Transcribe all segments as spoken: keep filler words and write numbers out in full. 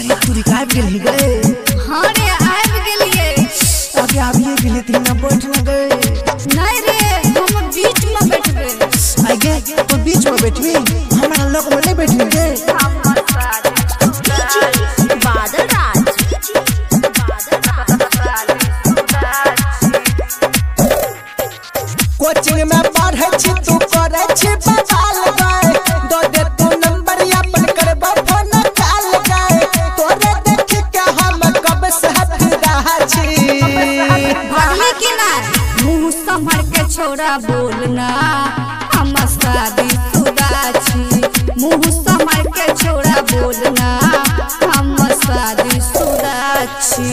अरे तू रिकाब गेल गए। हां रे आब गेलिए। अबे आबिए गेले तीन ना बैठ ना गए। नहीं रे हम बीच में बैठबे। आगे तो बीच में बैठबी हमरा लोग में नहीं बैठने के। बादल राज कोचिंग में पढ़ै छी तू करे छी बवाल गए। दो दे तू नंबर अपन करबा फोन काल गए। तोरे देख के हम कब से हफिदा छी। भगले की ना मुंह संभर के छोड़ा बोलना हम शादी शुदा छी। मुंह संभर के छोड़ा बोलना हम शादी शुदा छी।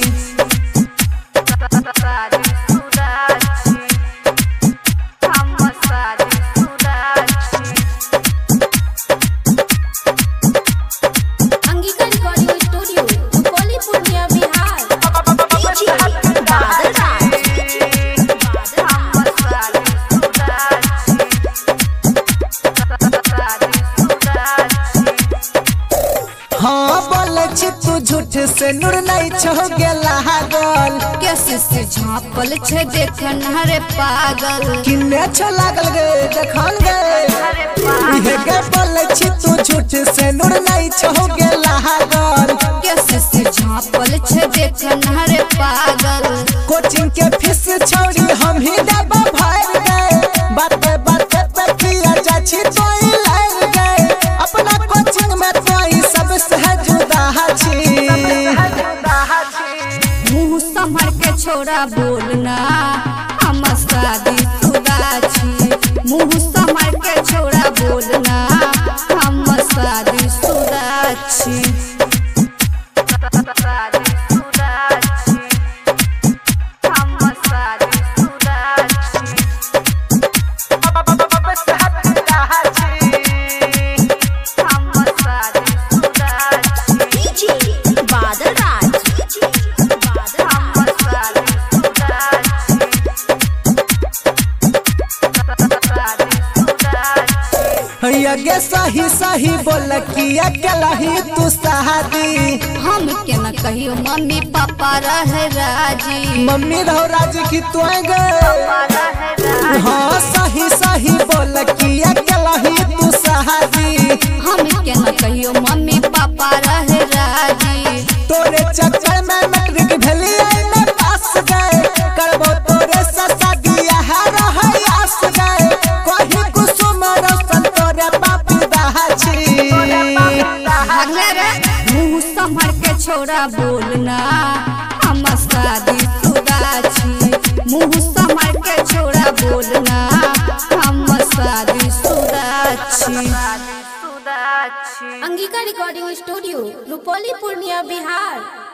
हाँ बोले छी तू झूठ से नूर नहीं छो गेला गोल। कैसे से झापल छे देखन हरे पागल। किन्ने छो लागल गे देखन गे। इहे के बोले छी तू झूठ से नूर नहीं छो गेला गोल। कैसे से झापल छे देखन हरे पागल। कोचिंग के फीस छोड़ी हम ही देब भर गए। बाते बाते पे किया जा छी तोई लग गए। अपना कोचिंग में तोई सब से जुदा छी। मुंह संभर के छोड़ा बोलना हम शादी शुदा छी। मुंह संभर के छोड़ा बोलना हम शादी शुदा छी। ये सही सही बोल किया ही तू शादी। हम के न कहियो मम्मी पापा रहे राजी। मम्मी रहो राजी की तू गए। हाँ सही सही बोल किया ही तू शादी। हम के न कहियो मम्मी पापा रहे राजी। तोरे चक्कर में मैट्रिक भेलिए में पास गए। करबो तोरे से शादी है रहे आस गए। कहीं कुसुम रोशन तोरे बापी दहा छी। भागले रे मुंह संभर के छोड़ा बोलना हम शादी शुदा छी। मुंह संभर के छोड़ा बोलना हम शादी शुदा छी। Angika recording studio Rupauli Purnia Bihar.